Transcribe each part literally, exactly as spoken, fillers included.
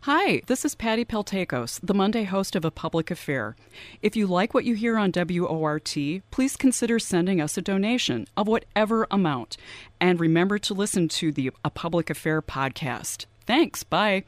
Hi, this is Patty Peltakos, the Monday host of A Public Affair. If you like what you hear on W O R T, please consider sending us a donation of whatever amount. And remember to listen to the A Public Affair podcast. Thanks. Bye.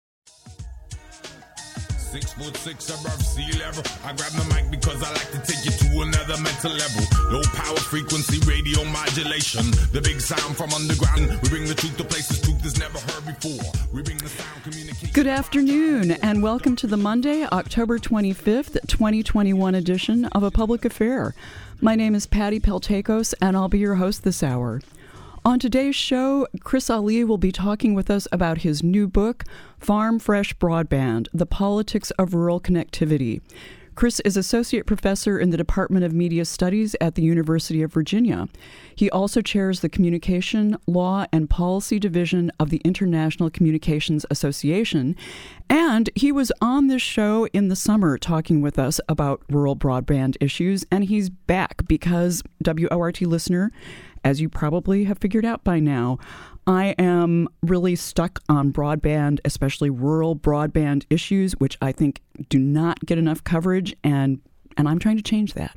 Six foot six above sea level. I grab the mic because I like to take you to another mental level. Low power frequency radio modulation. The big sound from underground. We bring the truth to places truth is never heard before. We bring the sound communication. Good afternoon and welcome to the Monday, October twenty-fifth, twenty twenty-one edition of A Public Affair. My name is Patty Peltakos and I'll be your host this hour. On today's show, Chris Ali will be talking with us about his new book, Farm Fresh Broadband, The Politics of Rural Connectivity. Chris is Associate Professor in the Department of Media Studies at the University of Virginia. He also chairs the Communication, Law, and Policy Division of the International Communications Association, and he was on this show in the summer talking with us about rural broadband issues, and he's back because, W O R T listener, as you probably have figured out by now, I am really stuck on broadband, especially rural broadband issues, which I think do not get enough coverage, and and I'm trying to change that.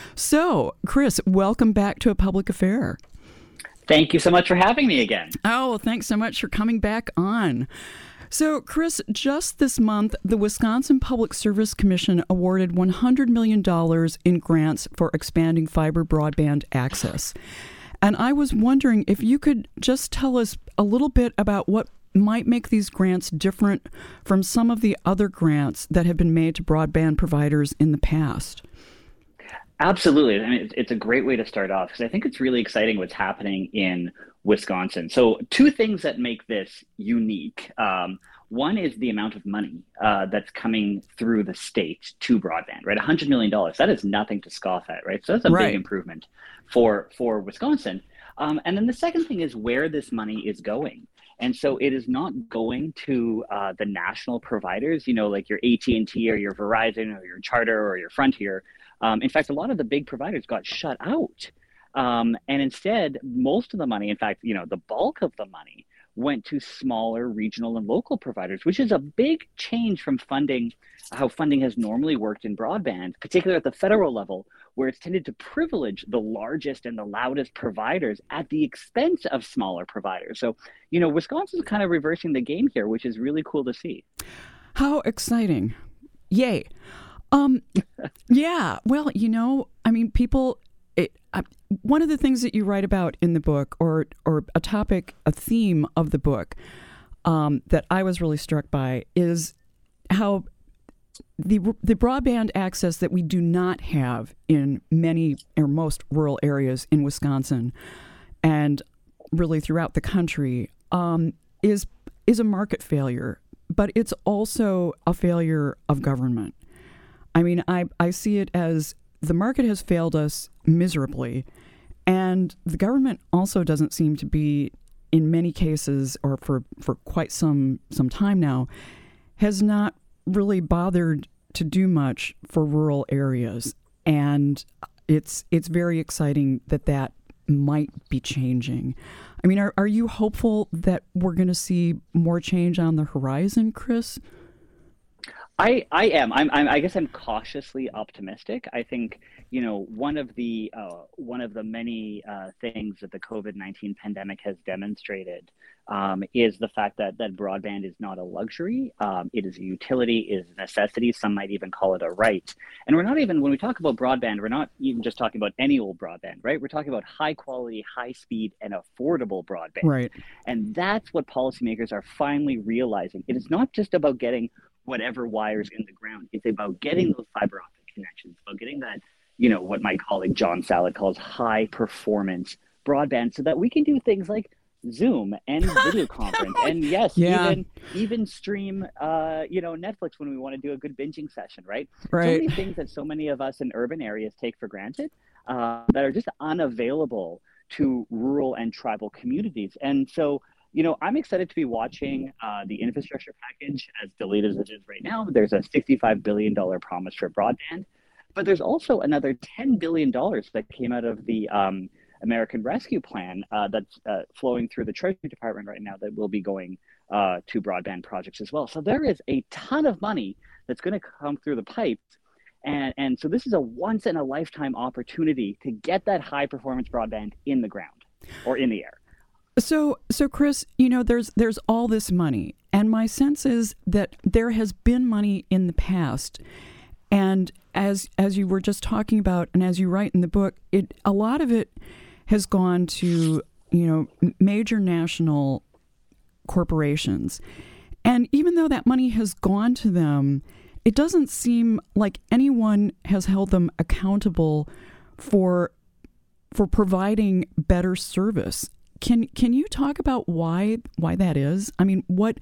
So, Chris, welcome back to A Public Affair. Thank you so much for having me again. Oh, thanks so much for coming back on. So, Chris, just this month, the Wisconsin Public Service Commission awarded one hundred million dollars in grants for expanding fiber broadband access. And I was wondering if you could just tell us a little bit about what might make these grants different from some of the other grants that have been made to broadband providers in the past. Absolutely. I mean, it's a great way to start off because I think it's really exciting what's happening in Wisconsin. So two things that make this unique. Um, one is the amount of money uh, that's coming through the state to broadband, right? one hundred million dollars. That is nothing to scoff at, right? So that's a right. big improvement for, for Wisconsin. Um, and then the second thing is where this money is going. And so it is not going to uh, the national providers, you know, like your A T and T or your Verizon or your Charter or your Frontier. Um, in fact, a lot of the big providers got shut out. Um, and instead, most of the money, in fact, you know, the bulk of the money went to smaller regional and local providers, which is a big change from funding, how funding has normally worked in broadband, particularly at the federal level, where it's tended to privilege the largest and the loudest providers at the expense of smaller providers. So, you know, Wisconsin's kind of reversing the game here, which is really cool to see. How exciting. Yay. Um, yeah, well, you know, I mean, people... It, uh, one of the things that you write about in the book, or or a topic, a theme of the book, um, that I was really struck by is how the the broadband access that we do not have in many or most rural areas in Wisconsin, and really throughout the country, um, is is a market failure, but it's also a failure of government. I mean, I I see it as the market has failed us miserably, and the government also doesn't seem to be, in many cases, or for, for quite some some time now, has not really bothered to do much for rural areas. And it's it's very exciting that that might be changing. I mean, are, are you hopeful that we're going to see more change on the horizon, Chris? I, I am. I'm, I'm. I guess I'm cautiously optimistic. I think, you know, one of the uh, one of the many uh, things that the COVID nineteen pandemic has demonstrated um, is the fact that that broadband is not a luxury. Um, it is a utility. It is a necessity. Some might even call it a right. And we're not even, when we talk about broadband, we're not even just talking about any old broadband, right? We're talking about high quality, high speed, and affordable broadband. Right. And that's what policymakers are finally realizing. It is not just about getting whatever wires in the ground. It's about getting those fiber optic connections, about getting that, you know, what my colleague John Salad calls high performance broadband, so that we can do things like Zoom and video conference, and yes, yeah. even even stream, uh, you know, Netflix when we want to do a good binging session, right? Right. So many things that so many of us in urban areas take for granted uh, that are just unavailable to rural and tribal communities. And so, you know, I'm excited to be watching uh, the infrastructure package, as delayed as it is right now. There's a sixty-five billion dollars promise for broadband, but there's also another ten billion dollars that came out of the um, American Rescue Plan uh, that's uh, flowing through the Treasury Department right now that will be going uh, to broadband projects as well. So there is a ton of money that's going to come through the pipes. And, and so this is a once in a lifetime opportunity to get that high performance broadband in the ground or in the air. So, so Chris, you know, there's there's all this money, and my sense is that there has been money in the past, and as as you were just talking about, and as you write in the book, it a lot of it has gone to, you know, major national corporations, and even though that money has gone to them, it doesn't seem like anyone has held them accountable for for providing better service. Can can you talk about why why that is? I mean, what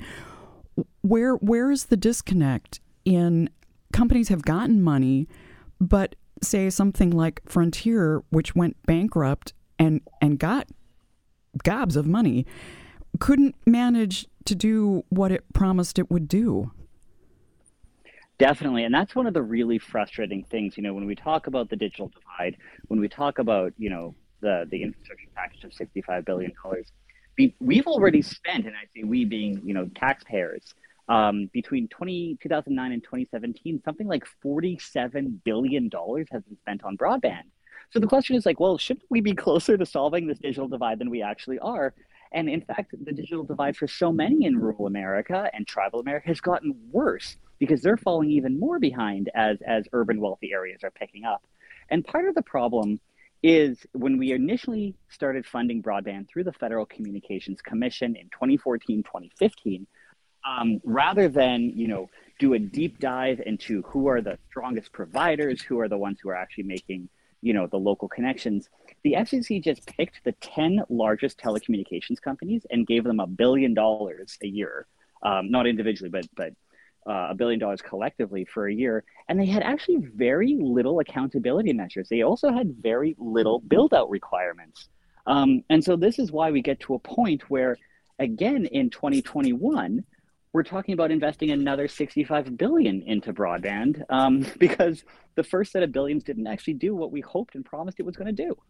where where is the disconnect in companies have gotten money, but say something like Frontier, which went bankrupt and and got gobs of money, couldn't manage to do what it promised it would do? Definitely. And that's one of the really frustrating things, you know, when we talk about the digital divide, when we talk about, you know, the, the infrastructure package of sixty-five billion dollars, we, we've already spent, and I say we being, you know, taxpayers, um, between twenty, two thousand nine and twenty seventeen, something like forty-seven billion dollars has been spent on broadband. So the question is like, well, shouldn't we be closer to solving this digital divide than we actually are? And in fact, the digital divide for so many in rural America and tribal America has gotten worse because they're falling even more behind as, as urban wealthy areas are picking up. And part of the problem is when we initially started funding broadband through the Federal Communications Commission in twenty fourteen, twenty fifteen, um, rather than, you know, do a deep dive into who are the strongest providers, who are the ones who are actually making, you know, the local connections, the F C C just picked the ten largest telecommunications companies and gave them a billion dollars a year, um, not individually, but but uh, a billion dollars collectively for a year. And they had actually very little accountability measures. They also had very little build out requirements. Um, and so this is why we get to a point where, again, in twenty twenty-one, we're talking about investing another sixty-five billion dollars into broadband um, because the first set of billions didn't actually do what we hoped and promised it was going to do.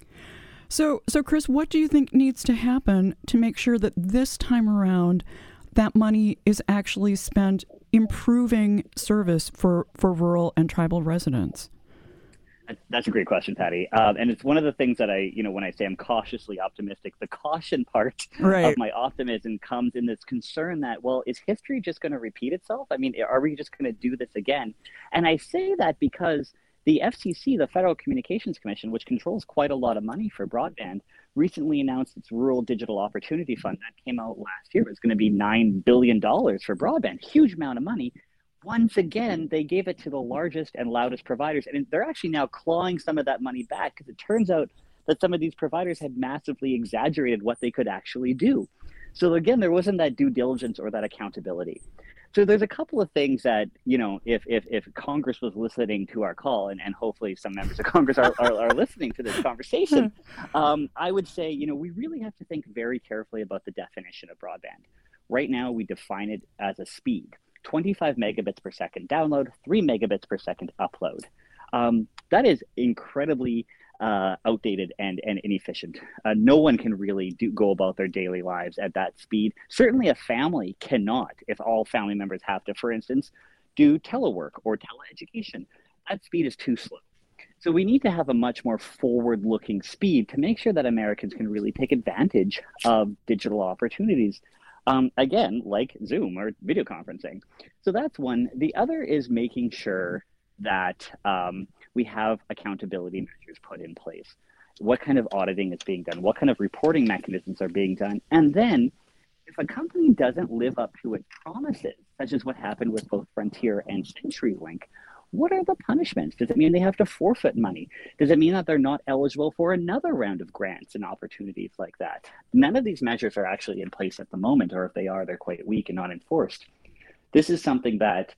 So, so Chris, what do you think needs to happen to make sure that this time around that money is actually spent improving service for, for rural and tribal residents? That's a great question, Patty. Um, and it's one of the things that I, you know, when I say I'm cautiously optimistic, the caution part right. of my optimism comes in this concern that, well, is history just going to repeat itself? I mean, are we just going to do this again? And I say that because the F C C, the Federal Communications Commission, which controls quite a lot of money for broadband, recently announced its Rural Digital Opportunity Fund that came out last year. It's going to be nine billion dollars for broadband, huge amount of money. Once again, they gave it to the largest and loudest providers, and they're actually now clawing some of that money back because it turns out that some of these providers had massively exaggerated what they could actually do. So again, there wasn't that due diligence or that accountability. So there's a couple of things that, you know, if if, if Congress was listening to our call, and, and hopefully some members of Congress are, are, are listening to this conversation, um, I would say, you know, we really have to think very carefully about the definition of broadband. Right now, we define it as a speed. twenty-five megabits per second download, three megabits per second upload. Um, that is incredibly uh, outdated and, and inefficient. Uh, no one can really do, go about their daily lives at that speed. Certainly a family cannot, if all family members have to, for instance, do telework or teleeducation. That speed is too slow. So we need to have a much more forward-looking speed to make sure that Americans can really take advantage of digital opportunities. Um, again, like Zoom or video conferencing. So that's one. The other is making sure that um, we have accountability measures put in place. What kind of auditing is being done? What kind of reporting mechanisms are being done? And then if a company doesn't live up to its promises, such as what happened with both Frontier and CenturyLink, what are the punishments? Does it mean they have to forfeit money? Does it mean that they're not eligible for another round of grants and opportunities like that? None of these measures are actually in place at the moment, or if they are, they're quite weak and not enforced. This is something that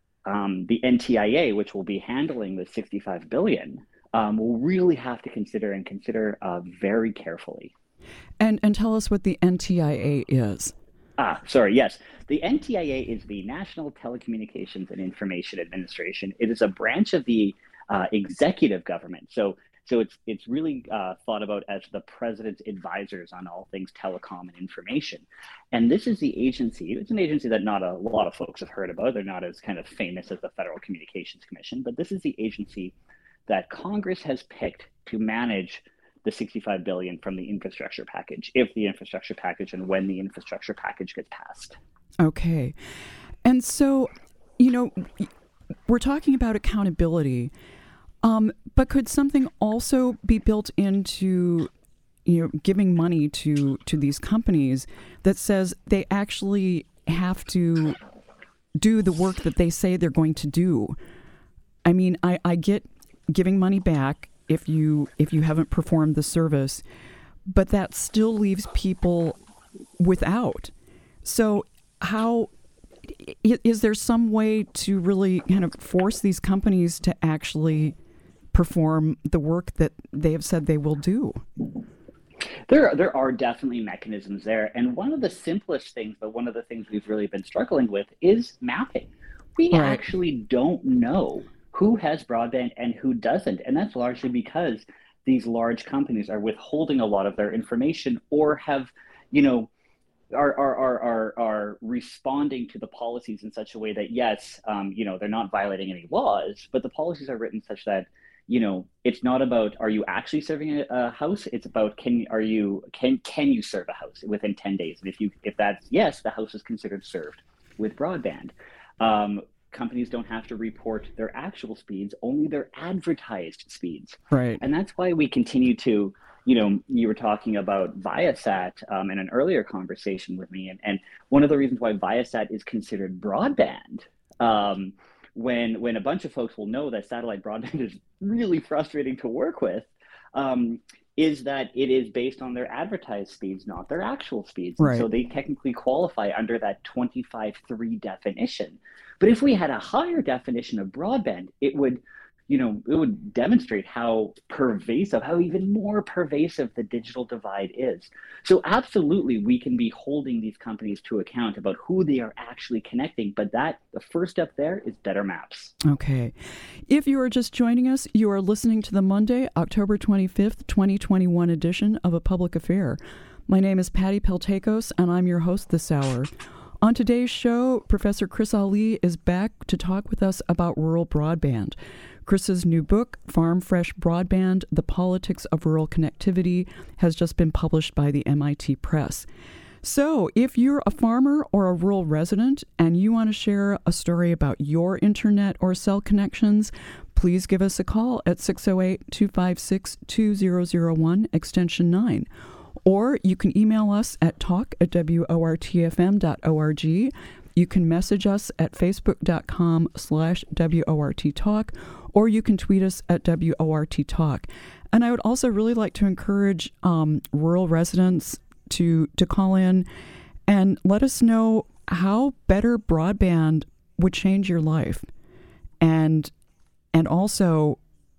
um, the N T I A, which will be handling the sixty-five billion dollars, um, will really have to consider and consider uh, very carefully. And and tell us what the N T I A is. Ah, sorry, yes. The N T I A is the National Telecommunications and Information Administration. It is a branch of the uh, executive government. So So it's it's really uh, thought about as the president's advisors on all things telecom and information. And this is the agency. It's an agency that not a lot of folks have heard about. They're not as kind of famous as the Federal Communications Commission, but this is the agency that Congress has picked to manage the sixty-five billion dollars from the infrastructure package, if the infrastructure package and when the infrastructure package gets passed. Okay. And so, you know, we're talking about accountability, um, but could something also be built into, you know, giving money to, to these companies that says they actually have to do the work that they say they're going to do? I mean, I, I get giving money back if you if you haven't performed the service, but that still leaves people without. So how is there some way to really kind of force these companies to actually perform the work that they have said they will do? There, there are definitely mechanisms there. And one of the simplest things, but one of the things we've really been struggling with is mapping. We Right. actually don't know who has broadband and who doesn't. And that's largely because these large companies are withholding a lot of their information or have, you know, are are are are, are responding to the policies in such a way that, yes, um, you know, they're not violating any laws, but the policies are written such that, you know, it's not about are you actually serving a, a house? It's about can are you can can you serve a house within ten days? And if you if that's yes, the house is considered served with broadband. Um, companies don't have to report their actual speeds, only their advertised speeds. Right. And that's why we continue to, you know, you were talking about Viasat um, in an earlier conversation with me. And, and one of the reasons why Viasat is considered broadband, um, when, when a bunch of folks will know that satellite broadband is really frustrating to work with, um, is that it is based on their advertised speeds, not their actual speeds. Right. And so they technically qualify under that twenty-five three definition. But if we had a higher definition of broadband, it would, you know, it would demonstrate how pervasive, how even more pervasive the digital divide is. So absolutely, we can be holding these companies to account about who they are actually connecting. But that the first step there is better maps. Okay. If you are just joining us, you are listening to the Monday, October twenty-fifth, twenty twenty-one edition of A Public Affair. My name is Patty Peltakos, and I'm your host this hour. On today's show, Professor Chris Ali is back to talk with us about rural broadband. Chris's new book, Farm Fresh Broadband, The Politics of Rural Connectivity, has just been published by the M I T Press. So if you're a farmer or a rural resident and you want to share a story about your internet or cell connections, please give us a call at six oh eight, two five six, two zero zero one, extension nine. Or you can email us at talk at wortfm dot org. You can message us at facebook.com slash worttalk, or you can tweet us at worttalk. And I would also really like to encourage um, rural residents to to call in and let us know how better broadband would change your life. And and also,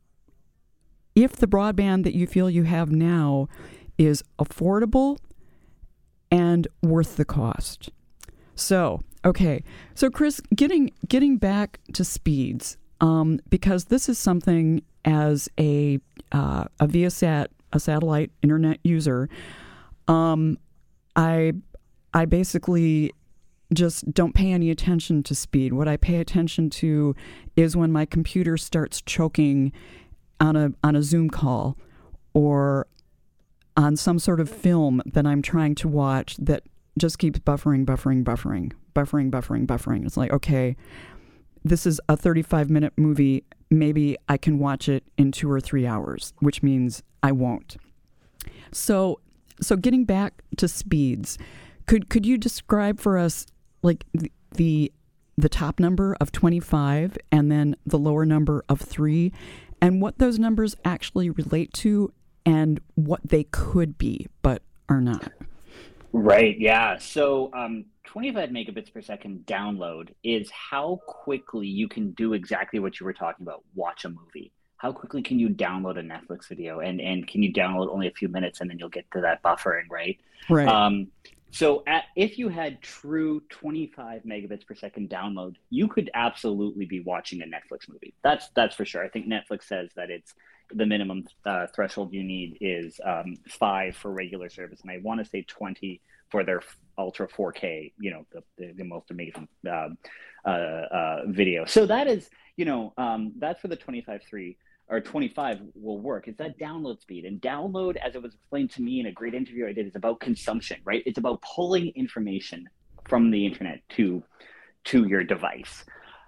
if the broadband that you feel you have now is affordable and worth the cost. So, okay. So, Chris, getting getting back to speeds, um, because this is something as a uh, a Viasat, a satellite internet user, um, I I basically just don't pay any attention to speed. What I pay attention to is when my computer starts choking on a on a Zoom call, or on some sort of film that I'm trying to watch that just keeps buffering, buffering, buffering, buffering, buffering, buffering. It's like, okay, this is a thirty-five minute movie. Maybe I can watch it in two or three hours, which means I won't. So, so getting back to speeds, could could you describe for us like the the, the top number of twenty-five and then the lower number of three, and what those numbers actually relate to, and what they could be, but are not? Right, yeah. So um, twenty-five megabits per second download is how quickly you can do exactly what you were talking about, watch a movie. How quickly can you download a Netflix video? And, and can you download only a few minutes and then you'll get to that buffering, right? Right. Um, so at, if you had true twenty-five megabits per second download, you could absolutely be watching a Netflix movie. That's that's for sure. I think Netflix says that it's the minimum uh, threshold you need is um, five for regular service, and I want to say twenty for their Ultra four K, you know, the, the, the most amazing uh, uh, uh, video. So that is, you know, um, that's for the twenty-five three or twenty-five will work. It's that download speed, and download, as it was explained to me in a great interview I did, is about consumption, right? It's about pulling information from the internet to to your device.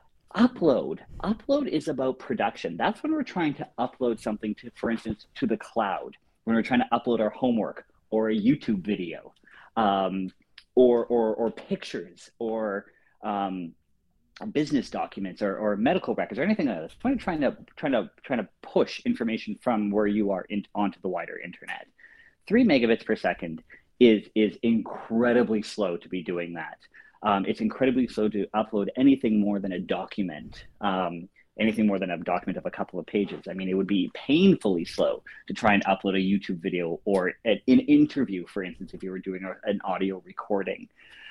Upload. Upload is about production. That's when we're trying to upload something to, for instance, to the cloud, when we're trying to upload our homework or a YouTube video, um, or, or, or pictures, or um, business documents, or, or medical records, or anything like that. It's when trying to, trying to, trying to push information from where you are in, onto the wider internet. Three megabits per second is, is incredibly slow to be doing that. Um, it's incredibly slow to upload anything more than a document, um, anything more than a document of a couple of pages. I mean, it would be painfully slow to try and upload a YouTube video or an, an interview, for instance, if you were doing a, an audio recording.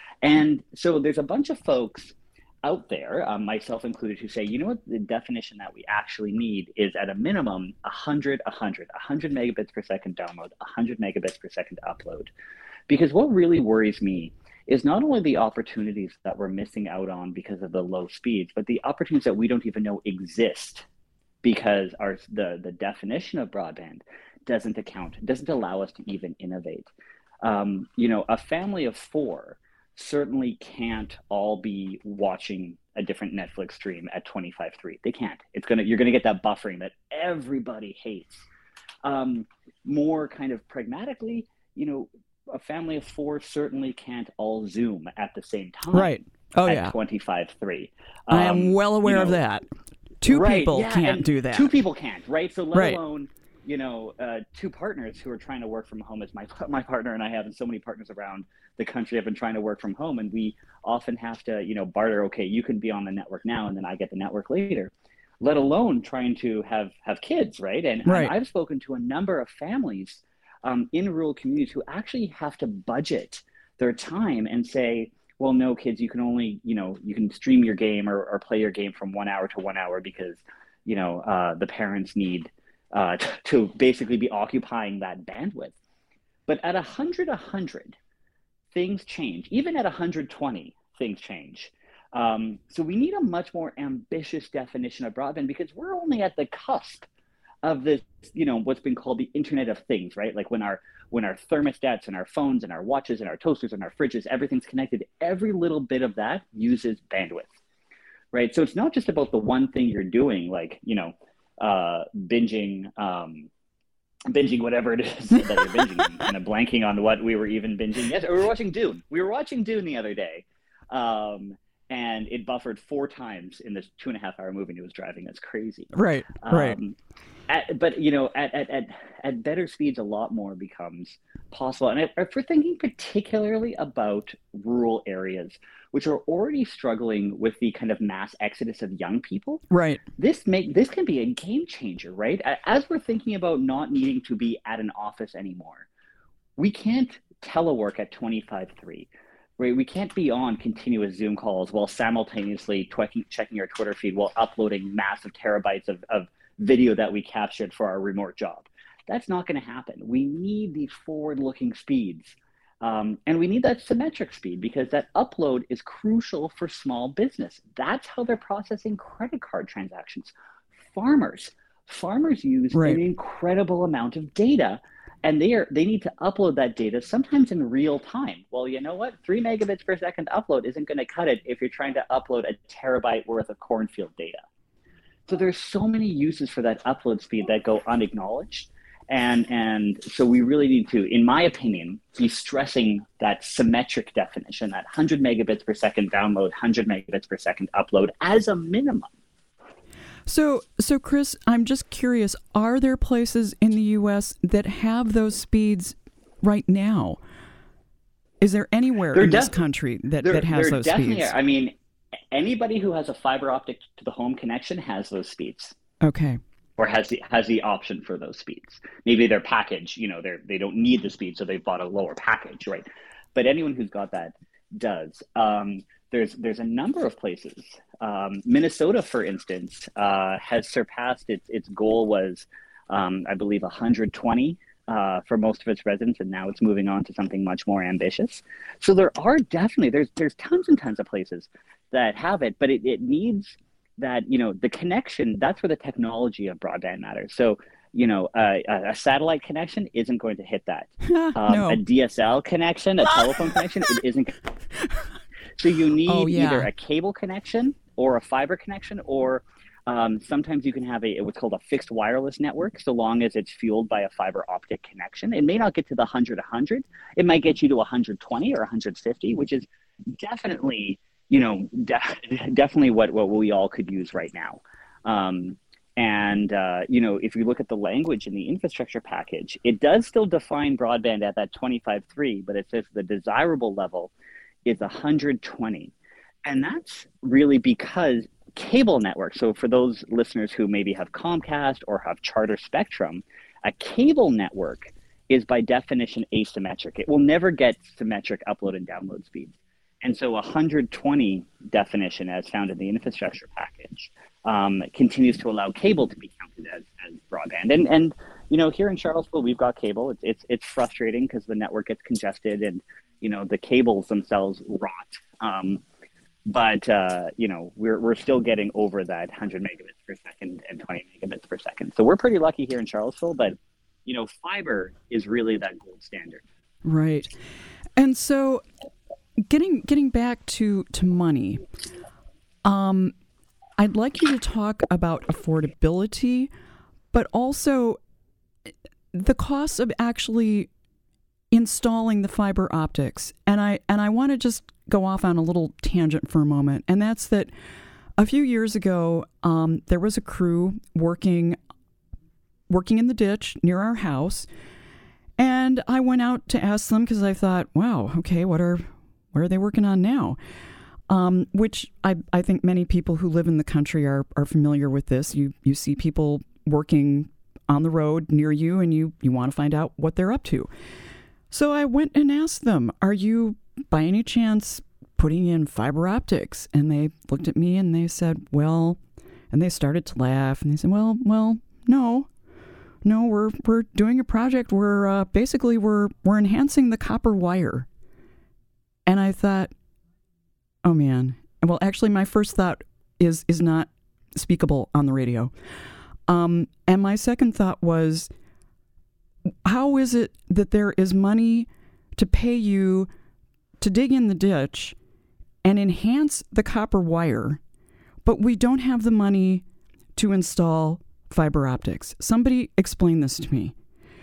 And so there's a bunch of folks out there, um, myself included, who say, you know what, the definition that we actually need is at a minimum one hundred, one hundred, one hundred megabits per second download, one hundred megabits per second upload. Because what really worries me is not only the opportunities that we're missing out on because of the low speeds, but the opportunities that we don't even know exist because our the, the definition of broadband doesn't account, doesn't allow us to even innovate. Um, you know, a family of four certainly can't all be watching a different Netflix stream at twenty-five three. They can't. It's gonna you're gonna get that buffering that everybody hates. Um, more kind of pragmatically, you know, a family of four certainly can't all Zoom at the same time. Right. Oh, at yeah. twenty-five three. Um, I am well aware you know, of that. Two right, people yeah, can't do that. Two people can't, right? So let Right. alone, you know, uh, two partners who are trying to work from home, as my my partner and I have, and so many partners around the country have been trying to work from home, and we often have to, you know, barter. Okay, you can be on the network now, and then I get the network later. Let alone trying to have have kids, right? And, Right. and I've spoken to a number of families um, in rural communities who actually have to budget their time and say, well, no, kids, you can only, you know, you can stream your game or, or play your game from one hour to one hour because, you know, uh, the parents need uh, t- to basically be occupying that bandwidth. But at one hundred, one hundred, things change. Even at one hundred twenty, things change. Um, so we need a much more ambitious definition of broadband because we're only at the cusp of this, you know, what's been called the Internet of Things, right? Like when our when our thermostats and our phones and our watches and our toasters and our fridges, everything's connected, every little bit of that uses bandwidth, right? So it's not just about the one thing you're doing, like, you know, uh, binging, um, binging whatever it is that you're binging. I'm kind of blanking on what we were even binging. Yes, we were watching Dune. We were watching Dune the other day. Um, and it buffered four times in this two and a half hour movie. And it was driving us crazy. Right, right. Um, at, but, you know, at, at, at, at better speeds, a lot more becomes possible. And if we're thinking particularly about rural areas, which are already struggling with the kind of mass exodus of young people, Right. this make this can be a game changer, right? As we're thinking about not needing to be at an office anymore, we can't telework at twenty-five three. Right, we can't be on continuous Zoom calls while simultaneously checking, checking our Twitter feed while uploading massive terabytes of, of video that we captured for our remote job. That's not going to happen. We need these forward-looking speeds. Um, and we need that symmetric speed because that upload is crucial for small business. That's how they're processing credit card transactions. Farmers, farmers use Right. an incredible amount of data. And they are they need to upload that data sometimes in real time. Well, you know what? Three megabits per second upload isn't going to cut it if you're trying to upload a terabyte worth of cornfield data. So there's so many uses for that upload speed that go unacknowledged. And and so we really need to, in my opinion, be stressing that symmetric definition, that one hundred megabits per second download, one hundred megabits per second upload as a minimum. So, so Chris, I'm just curious, are there places in the U S that have those speeds right now? Is there anywhere There in this def- country that, There, that has there those definitely speeds? are. I mean, anybody who has a fiber optic to the home connection has those speeds. Okay. Or has the has the option for those speeds. Maybe their package, you know, they they don't need the speed, so they've bought a lower package, right? But anyone who's got that does. Um, there's there's a number of places. Um, Minnesota, for instance, uh, has surpassed its its goal was um, I believe, one hundred twenty uh, for most of its residents, and now it's moving on to something much more ambitious. So there are definitely, there's there's tons and tons of places that have it, but it, it needs that, you know, the connection, that's where the technology of broadband matters. So, you know, uh, a satellite connection isn't going to hit that. Um, no. A D S L connection, a telephone connection, it isn't. So you need oh, yeah. either a cable connection or a fiber connection, or um, sometimes you can have a what's called a fixed wireless network, so long as it's fueled by a fiber optic connection. It may not get to the one hundred, one hundred. It might get you to one hundred twenty or one hundred fifty, which is definitely, you know, de- definitely what, what we all could use right now. Um, and, uh, you know, if you look at the language in the infrastructure package, it does still define broadband at that twenty-five three, but it says the desirable level is one hundred twenty. And that's really because cable networks, so for those listeners who maybe have Comcast or have Charter Spectrum, a cable network is by definition asymmetric. It will never get symmetric upload and download speeds. And so one hundred twenty definition, as found in the infrastructure package, um, continues to allow cable to be counted as, as broadband. And, and, you know, here in Charlottesville, we've got cable. It's, it's, it's frustrating because the network gets congested and, you know, the cables themselves rot. Um, but, uh, you know, we're, we're still getting over that one hundred megabits per second and twenty megabits per second. So we're pretty lucky here in Charlottesville, but, you know, fiber is really that gold standard. Right. And so getting getting back to, to money, um, I'd like you to talk about affordability, but also the cost of actually installing the fiber optics. And I and I want to just go off on a little tangent for a moment. And that's that a few years ago, um, there was a crew working working in the ditch near our house. And I went out to ask them because I thought, wow, okay, what are what are they working on now? Um, which I, I think many people who live in the country are, are familiar with this. You you see people working on the road near you, and you, you want to find out what they're up to. So I went and asked them, are you by any chance putting in fiber optics? And they looked at me and they said, well, and they started to laugh and they said, well, well, no, no, we're we're doing a project where uh, basically we're we're enhancing the copper wire. And I thought, oh man. Well, actually, my first thought is is not speakable on the radio. Um, and my second thought was, how is it that there is money to pay you to dig in the ditch and enhance the copper wire, but we don't have the money to install fiber optics? Somebody explain this to me.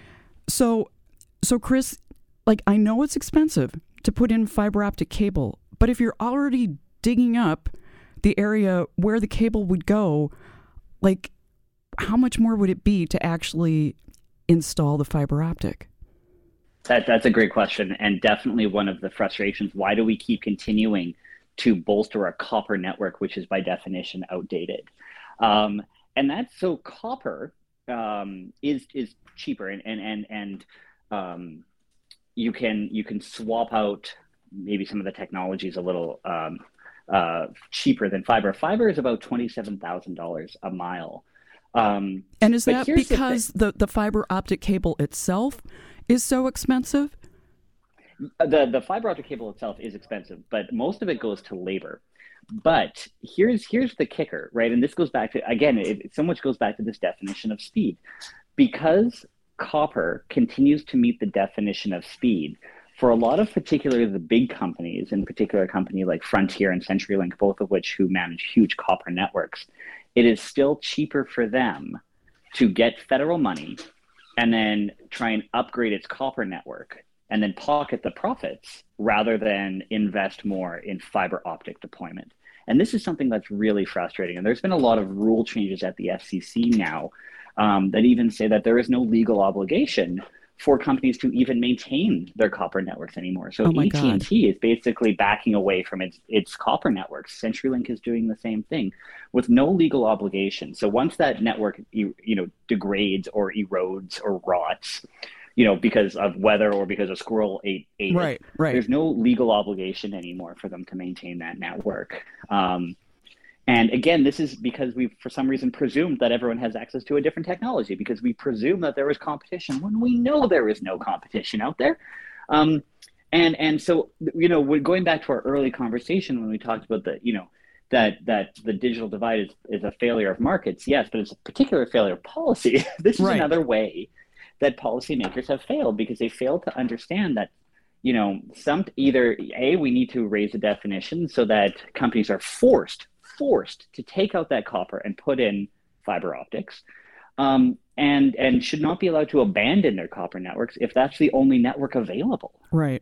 So, so Chris, like, I know it's expensive to put in fiber optic cable, but if you're already digging up the area where the cable would go, like, how much more would it be to actually install the fiber optic? That, that's a great question, and definitely one of the frustrations. Why do we keep continuing to bolster a copper network, which is by definition outdated? Um, and that's so copper um, is is cheaper, and and and and um, you can you can swap out maybe some of the technologies a little um, uh, cheaper than fiber. Fiber is about twenty-seven thousand dollars a mile. Um, and is that because the, the, the fiber optic cable itself is so expensive? The the fiber optic cable itself is expensive, but most of it goes to labor. But here's here's the kicker, right? And this goes back to, again, it, so much goes back to this definition of speed. Because copper continues to meet the definition of speed, for a lot of particularly the big companies, in particular a company like Frontier and CenturyLink, both of which who manage huge copper networks, it is still cheaper for them to get federal money and then try and upgrade its copper network and then pocket the profits rather than invest more in fiber optic deployment. And this is something that's really frustrating. And there's been a lot of rule changes at the F C C now um, that even say that there is no legal obligation for companies to even maintain their copper networks anymore. So oh A T and T is basically backing away from its its copper networks. CenturyLink is doing the same thing with no legal obligation. So once that network you, you know degrades or erodes or rots, you know, because of weather or because a squirrel ate, ate right, it, right. there's no legal obligation anymore for them to maintain that network. Um, And again, this is because we, for some reason, presumed that everyone has access to a different technology, because we presume that there is competition when we know there is no competition out there. Um, and and so, you know, we're going back to our early conversation when we talked about the, you know, that that the digital divide is, is a failure of markets. Yes, but it's a particular failure of policy. This is right. Another way that policymakers have failed, because they fail to understand that, you know, some either A, we need to raise the definition so that companies are forced forced to take out that copper and put in fiber optics, um, and and should not be allowed to abandon their copper networks if that's the only network available. Right.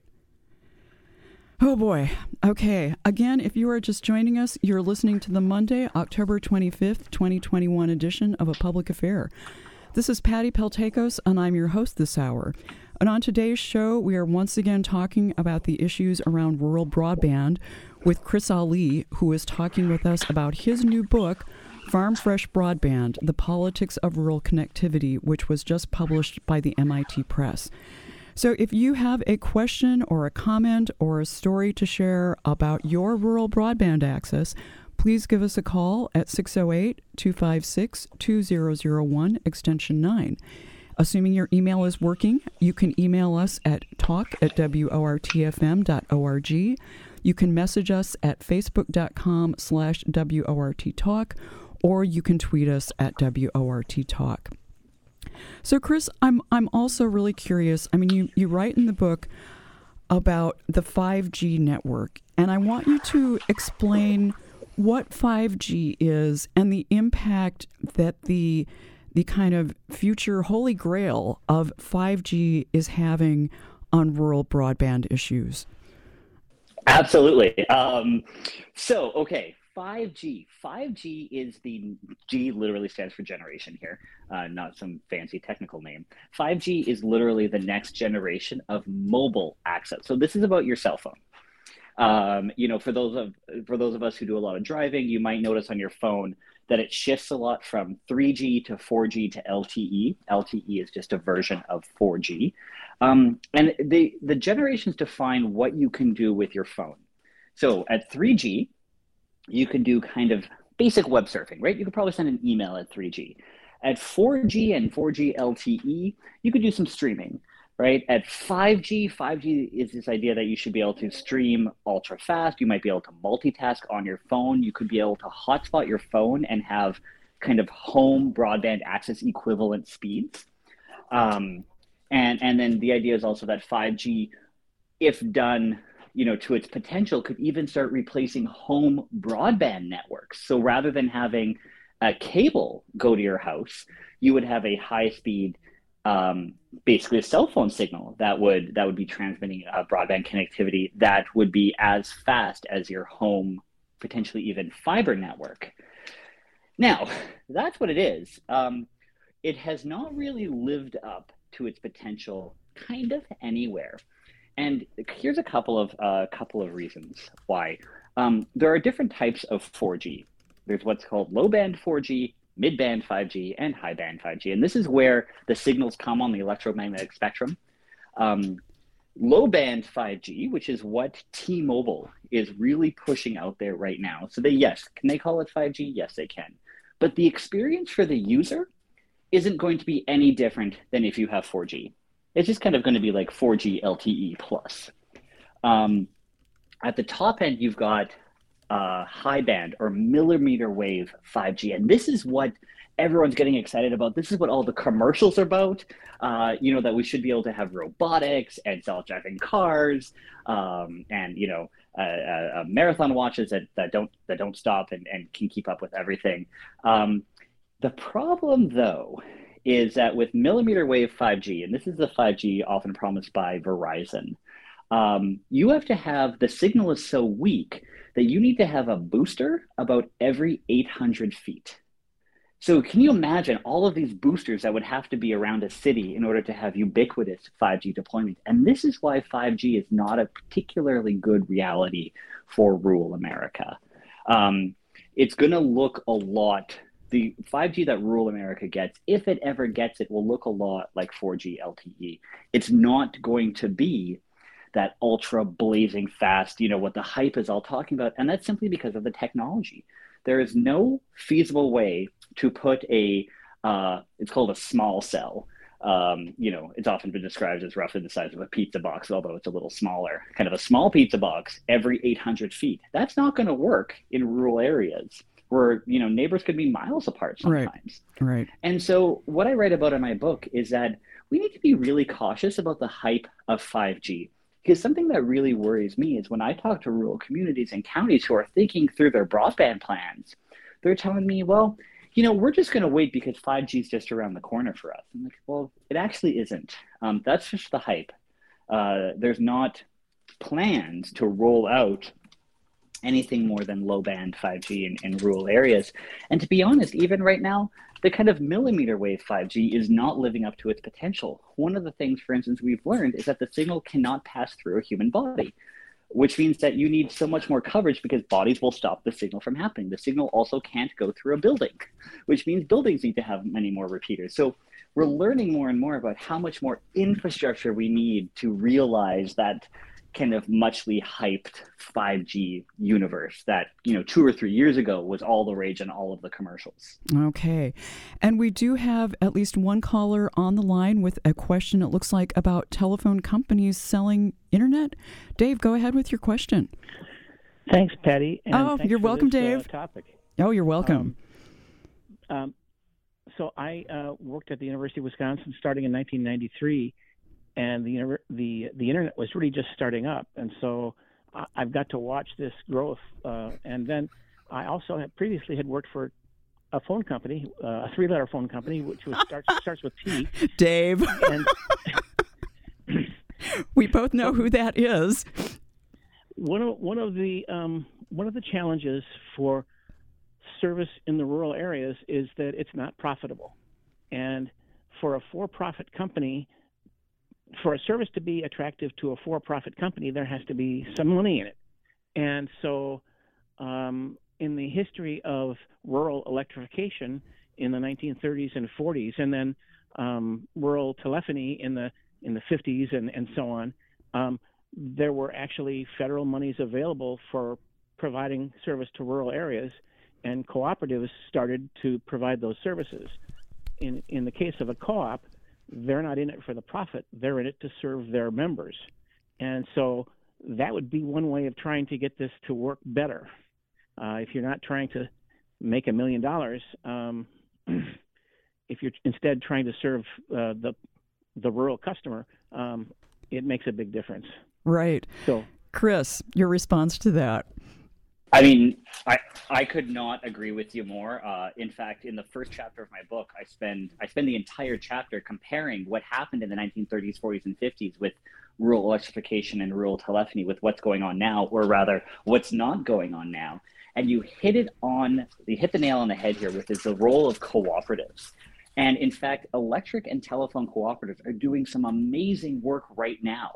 Oh boy. Okay. Again, if you are just joining us, you're listening to the Monday, October twenty-fifth, twenty twenty-one edition of A Public Affair. This is Patty Peltakos, and I'm your host this hour. And on today's show, we are once again talking about the issues around rural broadband with Chris Ali, who is talking with us about his new book, Farm Fresh Broadband, The Politics of Rural Connectivity, which was just published by the M I T Press. So if you have a question or a comment or a story to share about your rural broadband access, please give us a call at six oh eight, two five six, two zero zero one, extension nine. Assuming your email is working, you can email us at talk at w o r t f m dot org. You can message us at facebook.com slash WORTtalk, or you can tweet us at WORTtalk. So, Chris, I'm I'm also really curious. I mean, you, you write in the book about the five G network, and I want you to explain what five G is and the impact that the the kind of future holy grail of five G is having on rural broadband issues. Absolutely. Um, so, okay, five G. five G is the, G literally stands for generation here, uh, not some fancy technical name. five G is literally the next generation of mobile access. So this is about your cell phone. Um, you know, for those of for those of us who do a lot of driving, you might notice on your phone that it shifts a lot from three G to four G to L T E. L T E is just a version of four G. Um, and the, the generations define what you can do with your phone. So at three G, you can do kind of basic web surfing, right? You could probably send an email at three G. At four G and four G L T E, you could do some streaming. Right? At five G, five G is this idea that you should be able to stream ultra fast. You might be able to multitask on your phone. You could be able to hotspot your phone and have kind of home broadband access equivalent speeds. Um, and, and then the idea is also that five G, if done, you know, to its potential, could even start replacing home broadband networks. So rather than having a cable go to your house, you would have a high speed Um, basically a cell phone signal that would that would be transmitting uh, broadband connectivity that would be as fast as your home, potentially even fiber network. Now, that's what it is. Um, it has not really lived up to its potential kind of anywhere. And here's a couple of uh, couple of reasons why. Um, there are different types of four G. There's what's called low band four G, mid-band five G, and high-band five G. And this is where the signals come on the electromagnetic spectrum. Um, low-band five G, which is what T-Mobile is really pushing out there right now. So they, yes, can they call it five G? Yes, they can. But the experience for the user isn't going to be any different than if you have four G. It's just kind of going to be like four G L T E plus. Um, at the top end, you've got uh, high band or millimeter wave five G. And this is what everyone's getting excited about. This is what all the commercials are about, uh, you know, that we should be able to have robotics and self-driving cars um, and, you know, uh, uh, marathon watches that, that don't that don't stop and, and can keep up with everything. Um, the problem, though, is that with millimeter wave five G, and this is the five G often promised by Verizon, um, you have to have, the signal is so weak that you need to have a booster about every eight hundred feet. So can you imagine all of these boosters that would have to be around a city in order to have ubiquitous five G deployment? And this is why five G is not a particularly good reality for rural America. Um, it's going to look a lot, the five G that rural America gets, if it ever gets it, will look a lot like four G L T E. It's not going to be that ultra blazing fast, you know, what the hype is all talking about. And that's simply because of the technology. there is no feasible way to put a, uh, it's called a small cell. Um, you know, it's often been described as roughly the size of a pizza box, although it's a little smaller, kind of a small pizza box every eight hundred feet. That's not going to work in rural areas where, you know, neighbors could be miles apart sometimes. Right. Right. And so what I write about in my book is that we need to be really cautious about the hype of five G. Because something that really worries me is when I talk to rural communities and counties who are thinking through their broadband plans, they're telling me, well, you know, we're just going to wait because five G is just around the corner for us. I'm like, well, it actually isn't. Um, that's just the hype. Uh, there's not plans to roll out anything more than low band five G in, in rural areas. And to be honest, even right now, the kind of millimeter wave five G is not living up to its potential. One of the things, for instance, we've learned is that the signal cannot pass through a human body, which means that you need so much more coverage because bodies will stop the signal from happening. The signal also can't go through a building, which means buildings need to have many more repeaters. So we're learning more and more about how much more infrastructure we need to realize that kind of muchly hyped five G universe that, you know, two or three years ago was all the rage in all of the commercials. Okay. And we do have at least one caller on the line with a question, it looks like, about telephone companies selling internet. Dave, go ahead with your question. Thanks, Patty. And oh, thanks you're for welcome, this, Dave. Uh, topic. Oh, you're welcome. Um, um, so I uh, worked at the University of Wisconsin starting in nineteen ninety-three. And the, the the internet was really just starting up. And so I've got to watch this growth. Uh, and then I also had previously had worked for a phone company, uh, a three-letter phone company, which was starts, starts with T. Dave. And we both know who that is. One of, one of the um, one of the challenges for service in the rural areas is that it's not profitable. And for a for-profit company, for a service to be attractive to a for-profit company, there has to be some money in it. And so um, in the history of rural electrification in the nineteen thirties and forties, and then um, rural telephony in the in the fifties and, and so on, um, there were actually federal monies available for providing service to rural areas, and cooperatives started to provide those services. In, in the case of a co-op, they're not in it for the profit. They're in it to serve their members. And so that would be one way of trying to get this to work better. Uh, if you're not trying to make a million dollars, um, if you're instead trying to serve uh, the the rural customer, um, it makes a big difference. Right. So, Chris, your response to that? I mean, I I could not agree with you more. Uh, in fact, in the first chapter of my book, I spend I spend the entire chapter comparing what happened in the nineteen thirties, forties, and fifties with rural electrification and rural telephony with what's going on now, or rather, what's not going on now. And you hit it on, you hit the nail on the head here, which is the role of cooperatives. And in fact, electric and telephone cooperatives are doing some amazing work right now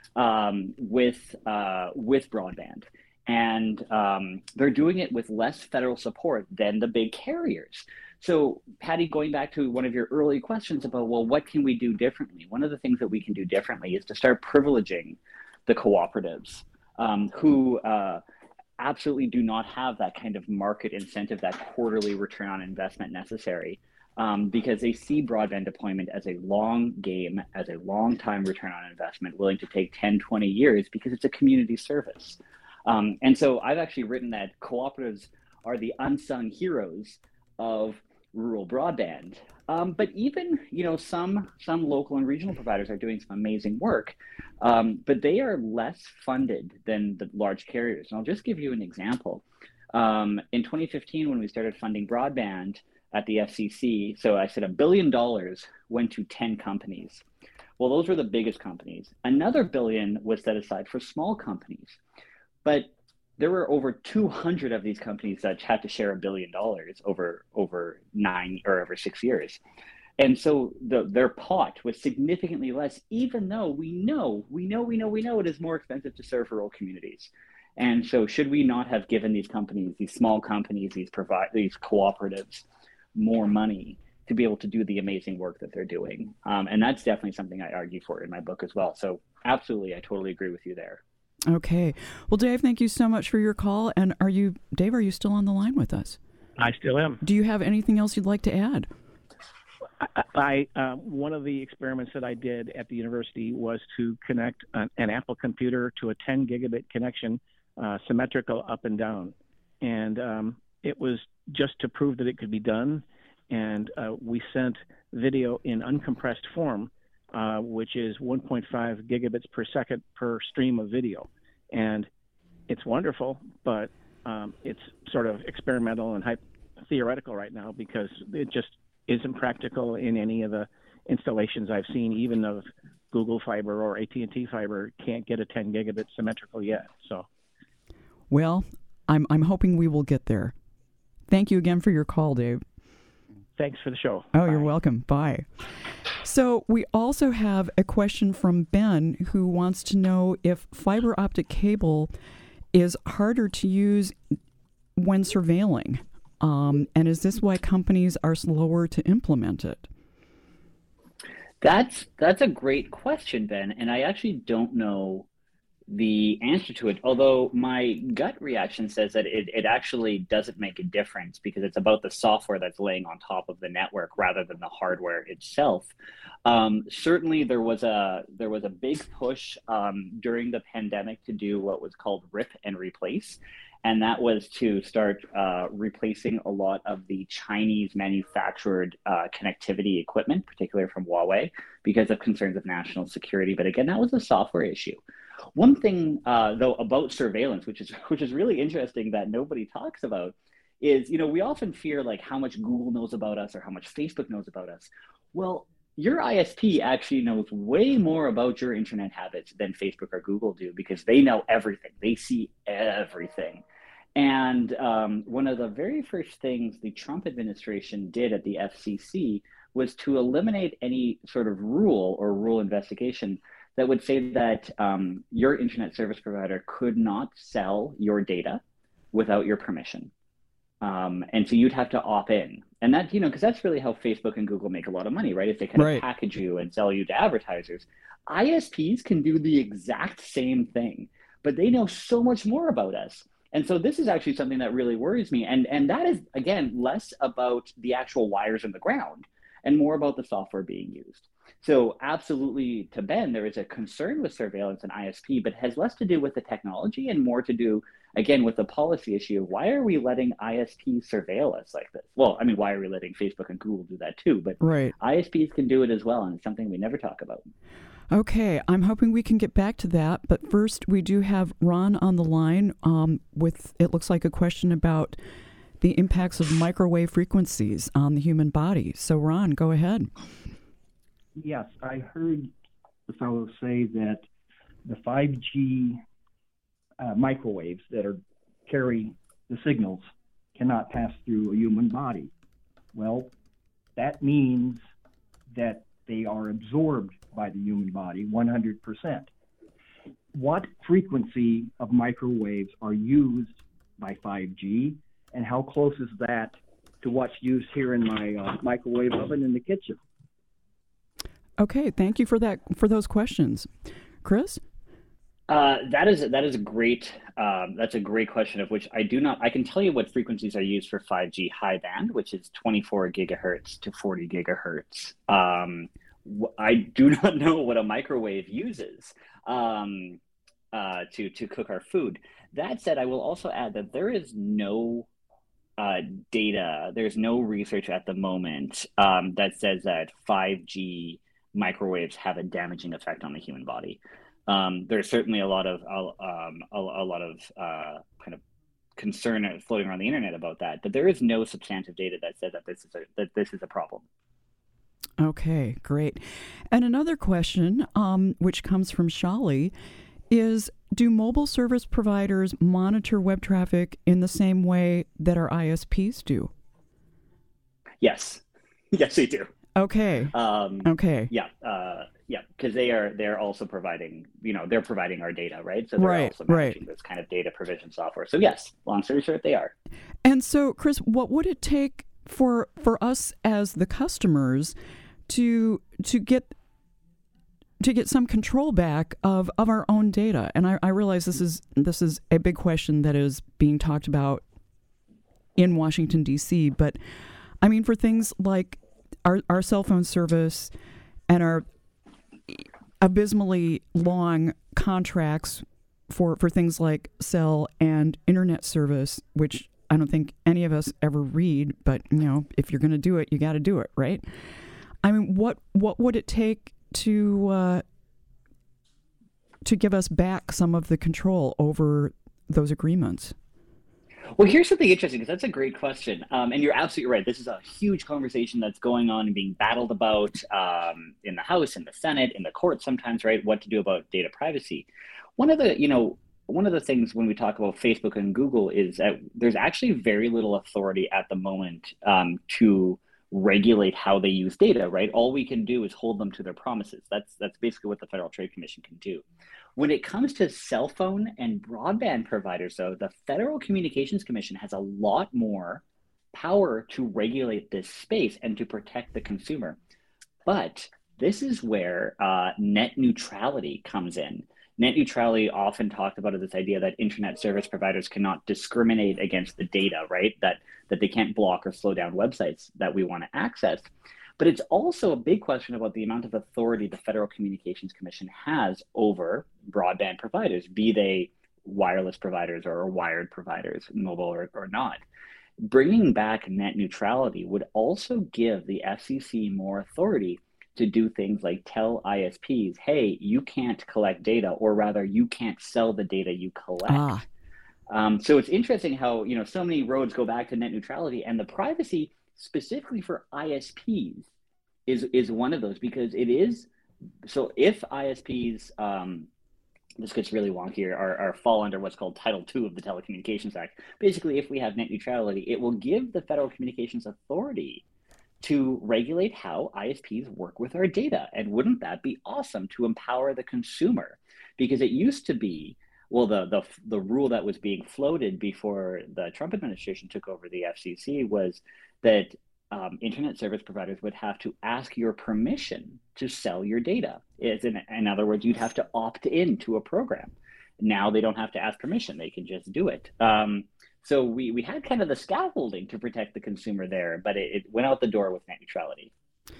um, with uh, with broadband. And um, they're doing it with less federal support than the big carriers. So, Patty, going back to one of your early questions about, well, what can we do differently? One of the things that we can do differently is to start privileging the cooperatives um, who uh, absolutely do not have that kind of market incentive, that quarterly return on investment necessary, um, because they see broadband deployment as a long game, as a long time return on investment, willing to take ten, twenty years because it's a community service. Um, and so I've actually written that cooperatives are the unsung heroes of rural broadband. Um, but even, you know, some some local and regional providers are doing some amazing work, um, but they are less funded than the large carriers. And I'll just give you an example. Um, in twenty fifteen, when we started funding broadband at the F C C, so I said a billion dollars went to ten companies. Well, those were the biggest companies. Another billion was set aside for small companies. But there were over two hundred of these companies that had to share a billion dollars over over nine or over six years. And so the, their pot was significantly less, even though we know, we know, we know, we know it is more expensive to serve rural communities. And so should we not have given these companies, these small companies, these provide these cooperatives more money to be able to do the amazing work that they're doing? Um, and that's definitely something I argue for in my book as well. So absolutely, I totally agree with you there. Okay. Well, Dave, thank you so much for your call. And are you, Dave, are you still on the line with us? I still am. Do you have anything else you'd like to add? I, I uh, one of the experiments that I did at the university was to connect an, an Apple computer to a ten gigabit connection, uh, symmetrical up and down. And um, it was just to prove that it could be done. And uh, we sent video in uncompressed form, uh, which is one point five gigabits per second per stream of video. And it's wonderful, but um, it's sort of experimental and hype- theoretical right now because it just isn't practical in any of the installations I've seen, even of Google Fiber or A T and T Fiber can't get a ten gigabit symmetrical yet. So, well, I'm I'm hoping we will get there. Thank you again for your call, Dave. Thanks for the show. Oh, Bye. You're welcome. Bye. So we also have a question from Ben who wants to know if fiber optic cable is harder to use when surveilling. Um, and is this why companies are slower to implement it? That's that's a great question, Ben. And I actually don't know the answer to it, although my gut reaction says that it, it actually doesn't make a difference because it's about the software that's laying on top of the network rather than the hardware itself. Um, certainly there was a there was a big push um, during the pandemic to do what was called rip and replace. And that was to start uh, replacing a lot of the Chinese manufactured uh, connectivity equipment, particularly from Huawei, because of concerns of national security. But again, that was a software issue. One thing, uh, though, about surveillance, which is which is really interesting that nobody talks about, is, you know, we often fear like how much Google knows about us or how much Facebook knows about us. Well, your I S P actually knows way more about your internet habits than Facebook or Google do because they know everything. They see everything. And um, one of the very first things the Trump administration did at the F C C was to eliminate any sort of rule or rule investigation that would say that um, your internet service provider could not sell your data without your permission. Um, and so you'd have to opt in. And that, you know, because that's really how Facebook and Google make a lot of money, right? If they kind Right. of package you and sell you to advertisers. I S Ps can do the exact same thing, but they know so much more about us. And so this is actually something that really worries me. And, and that is, again, less about the actual wires in the ground and more about the software being used. So absolutely, to Ben, there is a concern with surveillance and I S P, but it has less to do with the technology and more to do, again, with the policy issue of why are we letting I S Ps surveil us like this? Well, I mean, why are we letting Facebook and Google do that too? But Right. I S Ps can do it as well, and it's something we never talk about. Okay, I'm hoping we can get back to that. But first, we do have Ron on the line um, with, it looks like, a question about the impacts of microwave frequencies on the human body. So, Ron, go ahead. Yes, I heard the fellow say that the five G uh, microwaves that are carry the signals cannot pass through a human body. Well, that means that they are absorbed by the human body one hundred percent. What frequency of microwaves are used by five G, and how close is that to what's used here in my uh, microwave oven in the kitchen? Okay, thank you for that for those questions. Chris? Uh, that is that is a great um, that's a great question, of which I do not I can tell you what frequencies are used for five G high band, which is twenty-four gigahertz to forty gigahertz. Um, I do not know what a microwave uses um, uh, to to cook our food. That said, I will also add that there is no uh, data, there's no research at the moment um, that says that five G microwaves have a damaging effect on the human body. Um, there's certainly a lot of um, a, a lot of uh, kind of concern floating around the internet about that, but there is no substantive data that says that this is a, that this is a problem. Okay, great. And another question, um, which comes from Shali, is do mobile service providers monitor web traffic in the same way that our I S Ps do? Yes, yes, they do. Okay. Um, okay. Yeah. Uh, yeah. Because they are they're also providing, you know, they're providing our data, right? So they're right, also managing right. this kind of data provision software. So yes, long story short, they are. And so, Chris, what would it take for for us as the customers to to get to get some control back of, of our own data. And I, I realize this is this is a big question that is being talked about in Washington, D C. But I mean, for things like our, our cell phone service and our abysmally long contracts for, for things like cell and internet service, which I don't think any of us ever read, but, you know, if you're going to do it, you got to do it, right? I mean, what what would it take to uh, to give us back some of the control over those agreements? Well, here's something interesting, because that's a great question. Um, and you're absolutely right. This is a huge conversation that's going on and being battled about um, in the House, in the Senate, in the courts sometimes, right? What to do about data privacy. One of the, you know, one of the things when we talk about Facebook and Google is that there's actually very little authority at the moment um, to regulate how they use data, right? All we can do is hold them to their promises. That's that's basically what the Federal Trade Commission can do. When it comes to cell phone and broadband providers, though, the Federal Communications Commission has a lot more power to regulate this space and to protect the consumer. But this is where uh, net neutrality comes in. Net neutrality, often talked about, is this idea that internet service providers cannot discriminate against the data, right? That that they can't block or slow down websites that we want to access. But it's also a big question about the amount of authority the Federal Communications Commission has over broadband providers, be they wireless providers or wired providers, mobile or, or not. Bringing back net neutrality would also give the F C C more authority to do things like tell I S Ps, hey, you can't collect data, or rather you can't sell the data you collect. Ah. Um, so it's interesting how, you know, so many roads go back to net neutrality, and the privacy specifically for I S Ps is, is one of those, because it is, so if I S Ps, um, this gets really wonky, are, are fall under what's called Title two of the Telecommunications Act. Basically, if we have net neutrality, it will give the Federal Communications Authority to regulate how I S Ps work with our data. And wouldn't that be awesome to empower the consumer? Because it used to be, well, the, the, the rule that was being floated before the Trump administration took over the F C C was that um, internet service providers would have to ask your permission to sell your data. It's in, in other words, you'd have to opt in to a program. Now they don't have to ask permission, they can just do it. Um, So we, we had kind of the scaffolding to protect the consumer there, but it, it went out the door with net neutrality.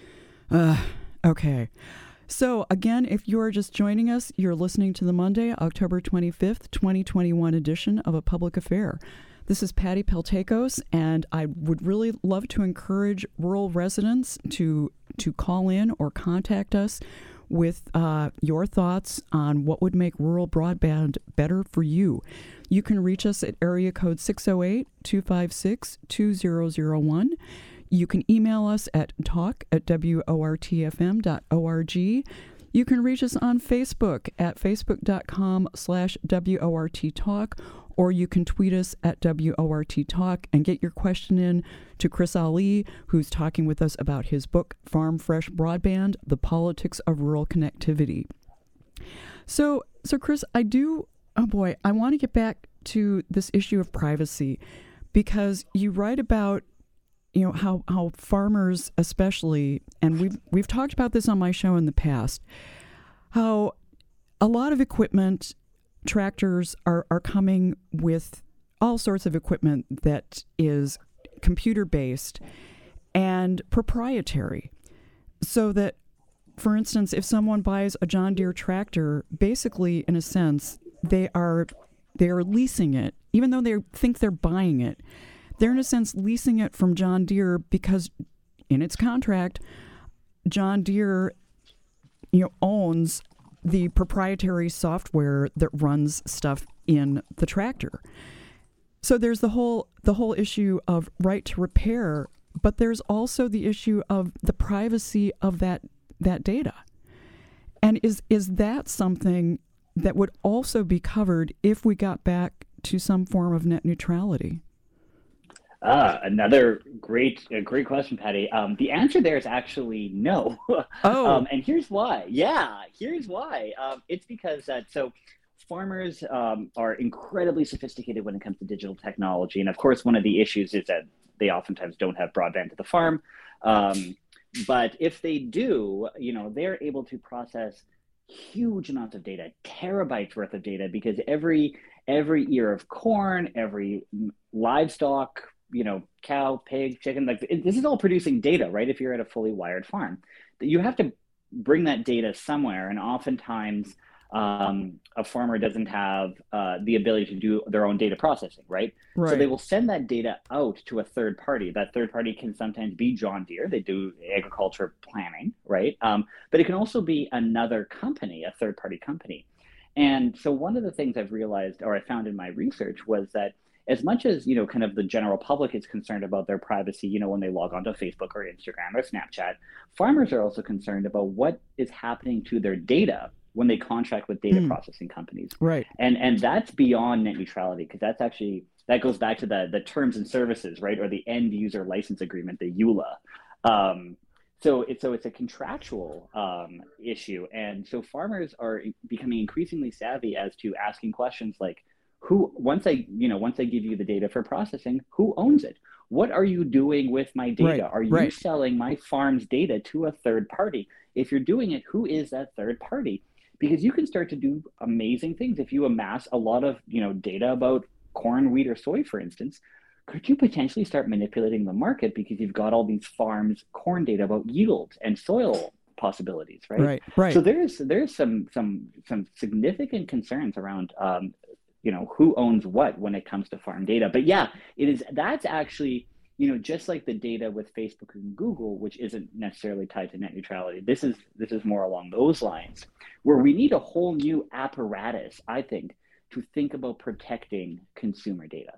Uh, okay. So again, if you're just joining us, you're listening to the Monday, October twenty-fifth, twenty twenty-one edition of A Public Affair. This is Patty Peltakos, and I would really love to encourage rural residents to to call in or contact us with uh, your thoughts on what would make rural broadband better for you. You can reach us at area code six oh eight, two five six, two zero zero one. You can email us at talk at W O R T F M dot org. You can reach us on Facebook at facebook.com slash WORT Talk, or you can tweet us at W O R T Talk and get your question in to Chris Ali, who's talking with us about his book, Farm Fresh Broadband, The Politics of Rural Connectivity. So, so Chris, I do, oh boy, I want to get back to this issue of privacy, because you write about, you know, how, how farmers especially, and we've, we've talked about this on my show in the past, how a lot of equipment, tractors are, are coming with all sorts of equipment that is computer-based and proprietary. So that, for instance, if someone buys a John Deere tractor, basically, in a sense, they are they are leasing it, even though they think they're buying it. They're, in a sense, leasing it from John Deere because, in its contract, John Deere, you know, owns the proprietary software that runs stuff in the tractor. So there's the whole the whole issue of right to repair, but there's also the issue of the privacy of that that data. And is is that something that would also be covered if we got back to some form of net neutrality? Ah, another great, uh, great question, Patty. Um, the answer there is actually no. Oh, um, and here's why. Yeah, here's why. Um, it's because that so farmers um, are incredibly sophisticated when it comes to digital technology, and of course, one of the issues is that they oftentimes don't have broadband to the farm. Um, but if they do, you know, they're able to process huge amounts of data, terabytes worth of data, because every every ear of corn, every livestock, you know, cow, pig, chicken, like it, this is all producing data, right? If you're at a fully wired farm, you have to bring that data somewhere, and oftentimes um, a farmer doesn't have uh, the ability to do their own data processing, right? Right. So they will send that data out to a third party. That third party can sometimes be John Deere. They do agriculture planning, right? Um, but it can also be another company, a third party company. And so one of the things I've realized, or I found in my research, was that as much as, you know, kind of the general public is concerned about their privacy, you know, when they log onto Facebook or Instagram or Snapchat, farmers are also concerned about what is happening to their data when they contract with data mm. processing companies. Right. And and that's beyond net neutrality, because that's actually, that goes back to the, the terms and services, right? Or the end user license agreement, the E U L A. Um, so it's, so it's a contractual um, issue. And so farmers are becoming increasingly savvy as to asking questions like, who, once I, you know, once I give you the data for processing, who owns it? What are you doing with my data? Right, are you right. selling my farm's data to a third party? If you're doing it, who is that third party? Because you can start to do amazing things. If you amass a lot of, you know, data about corn, wheat, or soy, for instance, could you potentially start manipulating the market because you've got all these farms' corn data about yield and soil possibilities, right? Right, right. So there's there's some some some significant concerns around, um, you know, who owns what when it comes to farm data. But yeah, it is. That's actually, you know, just like the data with Facebook and Google, which isn't necessarily tied to net neutrality. This is this is more along those lines, where we need a whole new apparatus, I think, to think about protecting consumer data.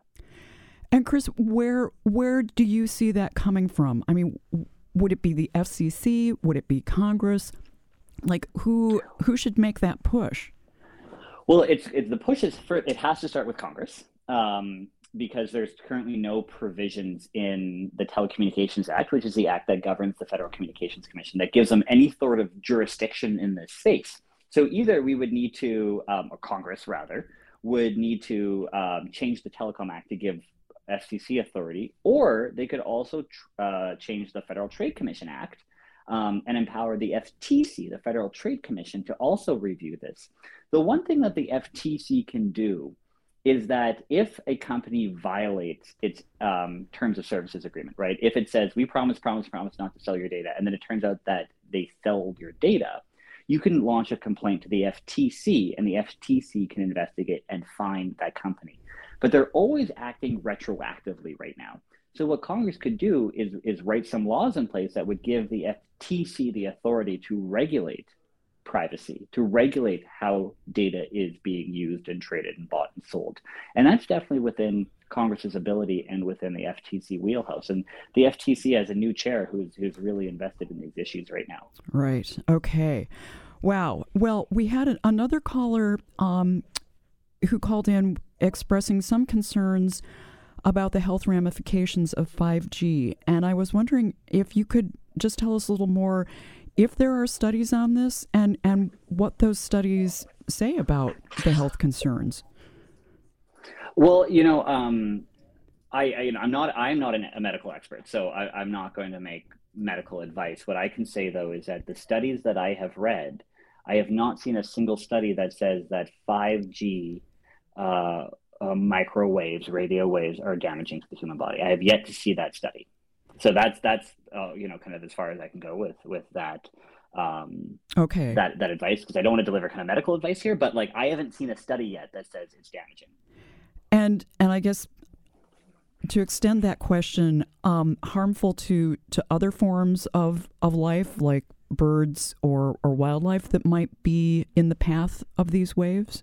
And Chris, where where do you see that coming from? I mean, would it be the F C C? Would it be Congress? Like, who who should make that push? Well, it's, it's the push is for, it has to start with Congress, um, because there's currently no provisions in the Telecommunications Act, which is the act that governs the Federal Communications Commission, that gives them any sort of jurisdiction in this space. So either we would need to, um, or Congress rather, would need to um, change the Telecom Act to give F C C authority, or they could also tr- uh, change the Federal Trade Commission Act um, and empower the F T C, the Federal Trade Commission, to also review this. The one thing that the F T C can do is that if a company violates its um, terms of services agreement, right? If it says, we promise, promise, promise not to sell your data, and then it turns out that they sell your data, you can launch a complaint to the F T C, and the F T C can investigate and fine that company. But they're always acting retroactively right now. So what Congress could do is, is write some laws in place that would give the F T C the authority to regulate privacy, to regulate how data is being used and traded and bought and sold. And that's definitely within Congress's ability and within the F T C wheelhouse. And the F T C has a new chair who's who's really invested in these issues right now. Right. Okay. Wow. Well, we had an, another caller um, who called in expressing some concerns about the health ramifications of five G. And I was wondering if you could just tell us a little more if there are studies on this and, and what those studies say about the health concerns. Well, you know, um, I, I, you know, I'm not, I'm not an, a medical expert, so I, I'm not going to make medical advice. What I can say, though, is that the studies that I have read, I have not seen a single study that says that five G uh, uh, microwaves, radio waves are damaging to the human body. I have yet to see that study. So that's, that's uh, you know, kind of as far as I can go with, with that. Um, okay. That, that advice, because I don't want to deliver kind of medical advice here, but like I haven't seen a study yet that says it's damaging. And and I guess to extend that question, um, harmful to, to other forms of, of life, like birds or, or wildlife that might be in the path of these waves?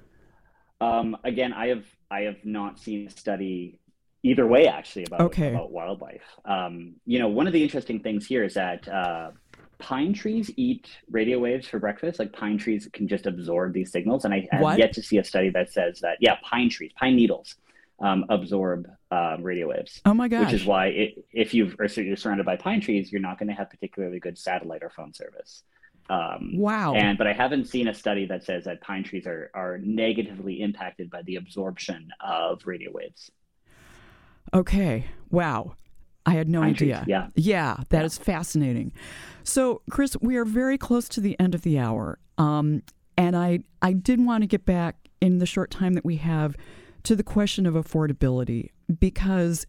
Um, again, I have I have not seen a study either way, actually, about, okay. about wildlife. Um, you know, one of the interesting things here is that uh, pine trees eat radio waves for breakfast. Like pine trees can just absorb these signals. And I have what? yet to see a study that says that, yeah, pine trees, pine needles um, absorb um, radio waves. Oh my gosh. Which is why it, if you've, or you're surrounded by pine trees, you're not going to have particularly good satellite or phone service. Um, wow. And but I haven't seen a study that says that pine trees are, are negatively impacted by the absorption of radio waves. Okay. Wow. I had no Pine idea. trees, yeah. Yeah, that Yeah. is fascinating. So, Chris, we are very close to the end of the hour. Um, and I, I did want to get back in the short time that we have to the question of affordability, because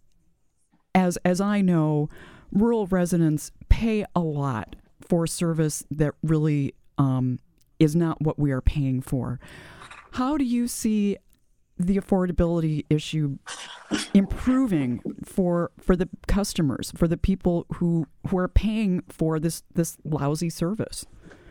as as I know, rural residents pay a lot for service that really um, is not what we are paying for. How do you see the affordability issue improving for for the customers, for the people who who are paying for this this lousy service?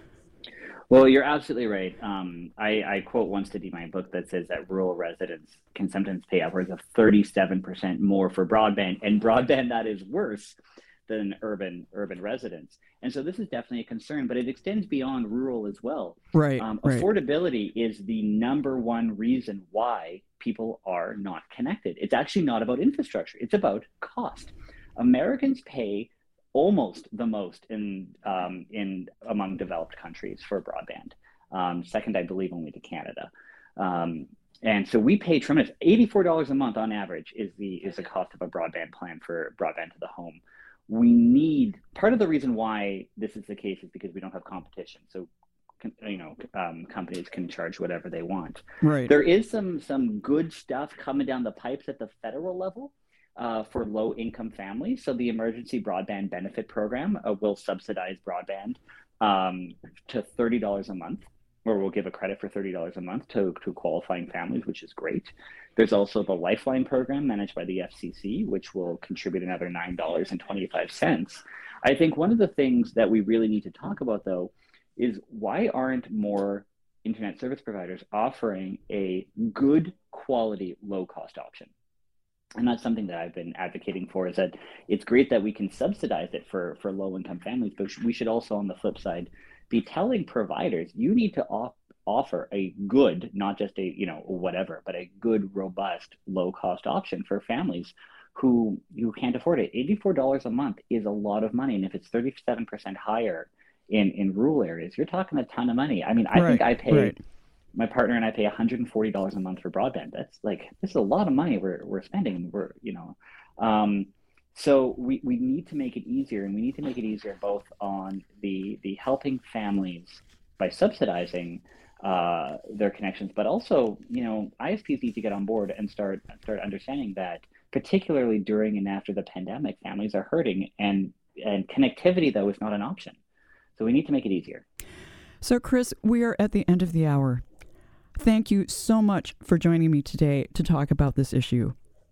Well, you're absolutely right. Um, I, I quote one study in my book that says that rural residents can sometimes pay upwards of thirty-seven percent more for broadband, and broadband that is worse than urban urban residents. And so this is definitely a concern, but it extends beyond rural as well. Right, Um, right. affordability is the number one reason why people are not connected. It's actually not about infrastructure. It's about cost. Americans pay almost the most in um, in among developed countries for broadband. Um, second, I believe, only to Canada. Um, and so we pay tremendous. eighty-four dollars a month on average is the is the cost of a broadband plan for broadband to the home. We need, part of the reason why this is the case is because we don't have competition. So, you know, um, companies can charge whatever they want. Right. There is some some good stuff coming down the pipes at the federal level uh, for low income families. So the Emergency Broadband Benefit Program uh, will subsidize broadband um, to thirty dollars a month, or we'll give a credit for thirty dollars a month to, to qualifying families, which is great. There's also the Lifeline program managed by the F C C, which will contribute another nine dollars and twenty-five cents. I think one of the things that we really need to talk about, though, is why aren't more internet service providers offering a good quality, low cost option? And that's something that I've been advocating for, is that it's great that we can subsidize it for, for low income families, but we should also, on the flip side, be telling providers, you need to off, offer a good, not just a, you know, whatever, but a good, robust, low cost option for families who, who can't afford it. eighty-four dollars a month is a lot of money. And if it's thirty-seven percent higher in, in rural areas, you're talking a ton of money. I mean, I Right, think I pay, right. my partner and I pay one hundred forty dollars a month for broadband. That's like, this is a lot of money we're, we're spending. We're, you know, um, so we, we need to make it easier, and we need to make it easier both on the, the helping families by subsidizing uh, their connections, but also, you know, I S Ps need to get on board and start, start understanding that, particularly during and after the pandemic, families are hurting, and, and connectivity, though, is not an option. So we need to make it easier. So, Chris, we are at the end of the hour. Thank you so much for joining me today to talk about this issue.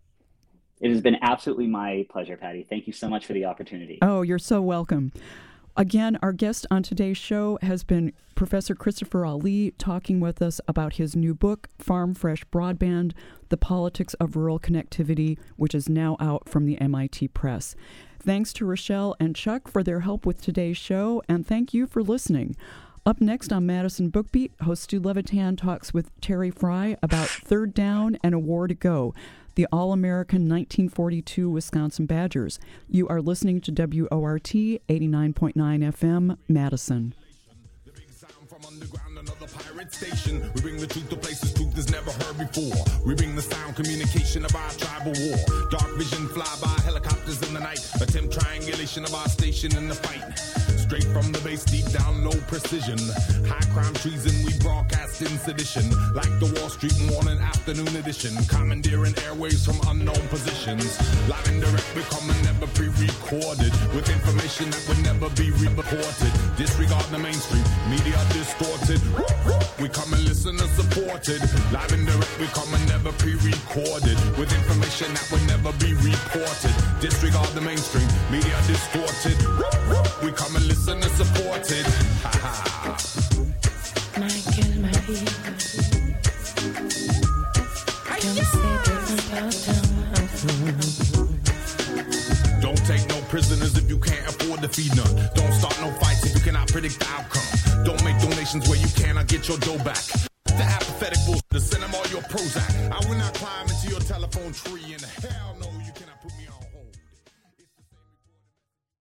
It has been absolutely my pleasure, Patty. Thank you so much for the opportunity. Oh, you're so welcome. Again, our guest on today's show has been Professor Christopher Ali, talking with us about his new book, Farm Fresh Broadband, The Politics of Rural Connectivity, which is now out from the M I T Press. Thanks to Rochelle and Chuck for their help with today's show, and thank you for listening. Up next on Madison Bookbeat, host Stu Levitan talks with Terry Fry about Third Down and a War to Go, the All-American nineteen forty-two Wisconsin Badgers. You are listening to W O R T eighty-nine point nine F M, Madison. The big sound from underground, another pirate station. We bring the truth to places truth is never heard before. We bring the sound communication of our tribal war. Dark vision, fly by helicopters in the night. Attempt triangulation of our station in the fight. Straight from the base, deep down, no precision. High crime treason, we broadcast in sedition. Like the Wall Street morning afternoon edition. Commandeering airwaves from unknown positions. Live and direct, we come and never pre-recorded. With information that would never be reported. Disregard the mainstream, media distorted. We come and listen and supported. Live and direct, we come and never pre-recorded. With information that would never be reported. Disregard the mainstream, media distorted. We come and listen and supported. Ha ha. Don't take no prisoners if you can't afford to feed none. Don't start no fights if you cannot predict the outcome. Don't make donations where you cannot get your dough back. The apathetic bullshit, send them all your Prozac. I will not climb into your telephone tree, and hell no, you can't.